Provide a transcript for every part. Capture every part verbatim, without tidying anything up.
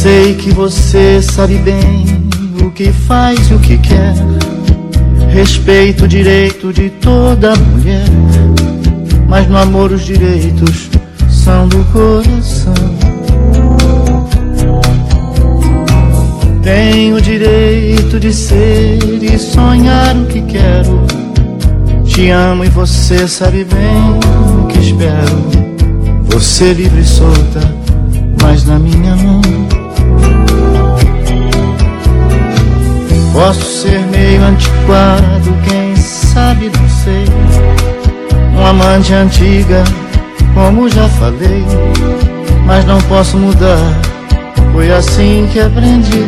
Sei que você sabe bem o que faz e o que quer. Respeito o direito de toda mulher, mas no amor os direitos são do coração. Tenho o direito de ser e sonhar o que quero. Te amo e você sabe bem o que espero. Você livre e solta, mas na minha mão. Posso ser meio antiquado, quem sabe não sei. Um amante antiga, como já falei, mas não posso mudar, foi assim que aprendi.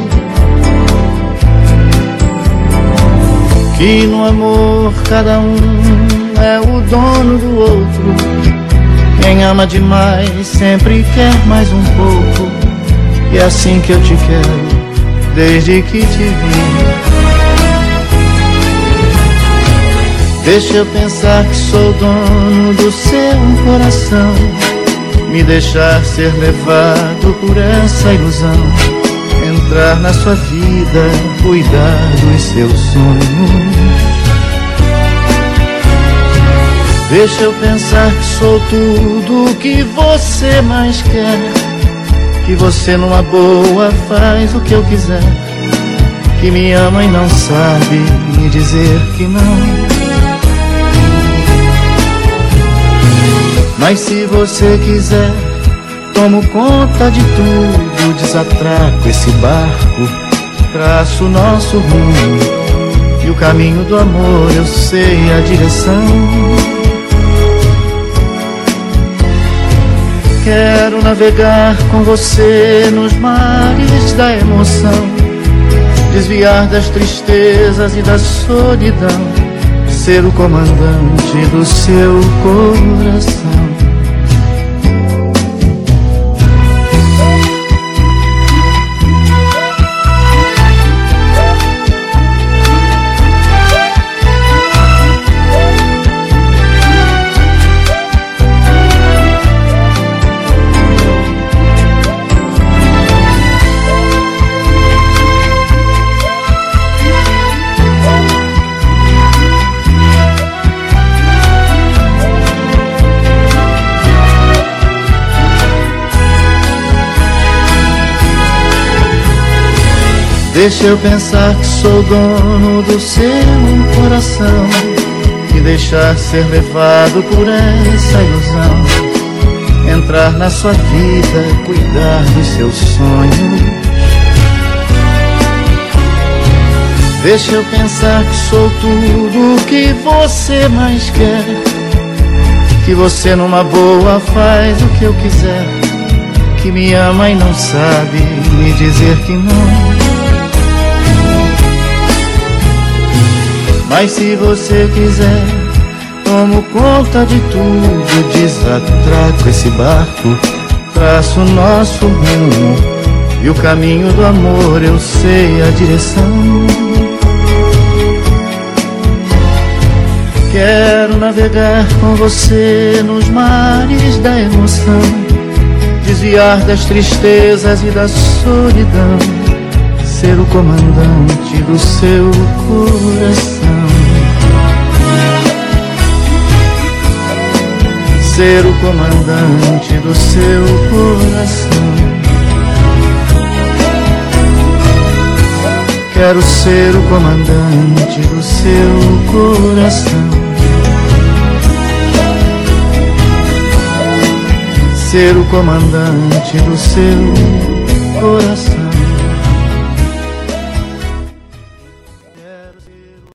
Que no amor cada um é o dono do outro. Quem ama demais sempre quer mais um pouco. E é assim que eu te quero, desde que te vi. Deixa eu pensar que sou dono do seu coração, me deixar ser levado por essa ilusão, entrar na sua vida, cuidar dos seus sonhos. Deixa eu pensar que sou tudo o que você mais quer, que você numa boa faz o que eu quiser, que me ama e não sabe me dizer que não. Mas se você quiser, tomo conta de tudo, desatraco esse barco, traço o nosso rumo, e o caminho do amor eu sei a direção. Quero navegar com você nos mares da emoção, desviar das tristezas e da solidão, ser o comandante do seu coração. Deixa eu pensar que sou dono do seu coração, e deixar ser levado por essa ilusão, entrar na sua vida, cuidar dos seus sonhos. Deixa eu pensar que sou tudo o que você mais quer, que você numa boa faz o que eu quiser, que me ama e não sabe me dizer que não. Mas se você quiser, tomo conta de tudo, desatraco esse barco, traço o nosso rumo, e o caminho do amor eu sei a direção. Quero navegar com você nos mares da emoção, desviar das tristezas e da solidão, ser o comandante do seu coração. Ser o comandante do seu coração. Quero ser o comandante do seu coração. Ser o comandante do seu coração.